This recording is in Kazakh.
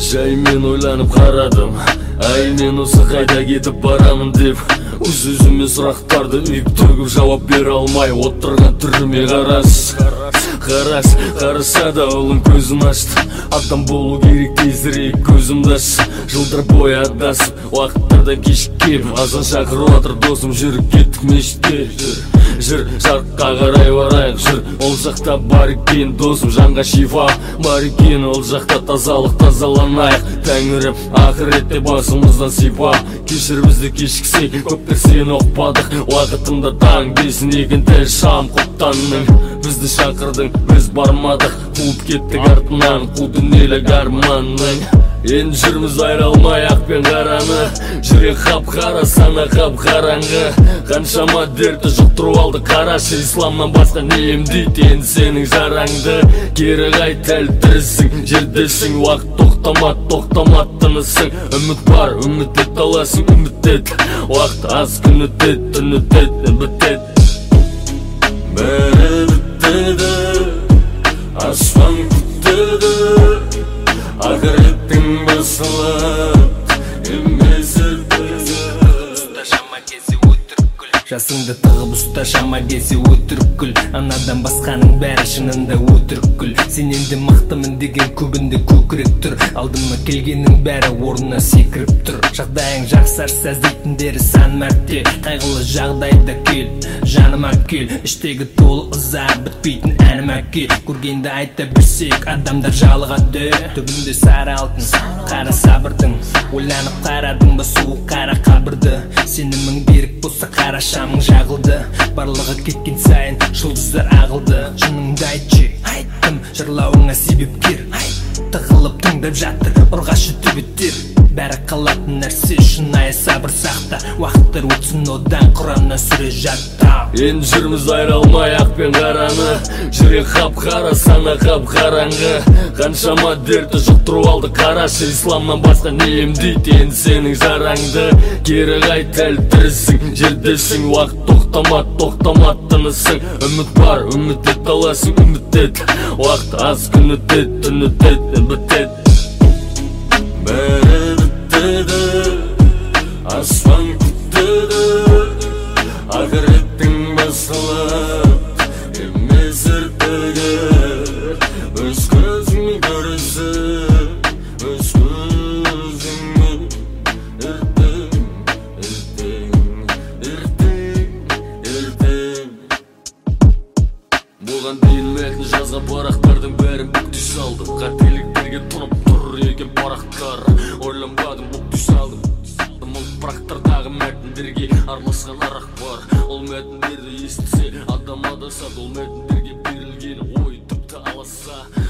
Жай мен ойланып қарадым, ай мен осы қайда кетіп барамын деп. Өз-өзіме сұрақтарды үйіп төгіп жауап бере алмай отырған түріме қараса да ұлым көзін ашты. Адам болу керек тезірек көзімді аш. Жылдар бойы адасып, уақыттарда кешіккеп, азан шақырып жатыр досым, жүріп кеттік мешітке. Жүр, жарыққа қарай барайық, жүр, ол жақта бар екен досым, жанға шифа бар екен, ол жақта тазалық, тазаланайық. Тәңірім ақыретте басымыздан сипа, кешір бізді кешіксек, көптер сені ұқпадық. Уақытында таң бесін екен дәл шам құптанның, бізді шақырдың, біз бармадық, қуып кеттік артынан қу дүниелік арманның. Енді жүрміз айралмай ақ пен қараны, жүрек қап-қара, сана қап-қараңғы. Қаншама дерті жұқтырып алды, қарашы, исламнан басқа не емдейді енді сенің жараңды. Кері қайт, әлі тірісің, жердесің, уақыт тоқтамат тынысың. Үміт бар, үміт ет аласың, үміт ет, уақыт аз, күн өтет, түн өтет, бітет. Бәрі бітеді, аспан күттеді, ақыреттің басылып, емес ертегі. Ұста шама кесі өтірік күл, жасыңды тығып ұста шама кесі өтірік күл. Анадан басқаның бәрі шынында өтірік күл. Сен енді мақтымын деген көбінде көкірек тұр, алдыма келгеннің бәрі орнына секіріп тұр. Жағдайың жақсарса іздейтіндері сан мәрте, қайғылы жағдайда кел, жаныма кел. Іштегі толы ыза бітпейтін әнім әкел. Көргенді айта білсек адамдар жалығады, түбінде сары алтын қара сабырдың. Ойланып қарадың ба суық қара қабырды, сенімің берік болса қара шамың жағылды. Барлығы кеткен сайын жұлдыздар ағылды. Шыныңды айтшы, айттым, жырлауыңа себепкер, тығылып тыңдап жатыр ұрғашы төбеттер. Бәрі қалатын нәрсе шынайы сабыр сақта, уақыттар өтсін одан Құраннан сүре жатта. Енді жүрміз айралмай ақ пен қараны, жүрек қап-қара, сана қап-қараңғы. Қаншама дерті жұқтырып алды, қарашы, исламнан басқа не емдейді енді сенің жараңды. Кері қайт, әлі тірісің, жердесің, уақыт тоқтамат тынысың. Үміт бар, үміт ет аласың, үміт ет, уақыт аз, күн өтет, түн өтет, бітет. Бәрі бітеді, аспан күттеді, ақыреттің басылып, емес ертегі. Өз көзіңмен көресің, өз көзіңмен ертең. Бұған дейін мәтін жазған парақтардың бәрін бүкті салдым, қателіктерге тұнып тұр екен парақтар. Ойланбадым, бүкті салдым, ол парақтардағы мәтіндерге араласқан арақ бар. Ол мәтіндерді естісе адам адасады, ол мәтіндерге берілген ой тіпті аласа.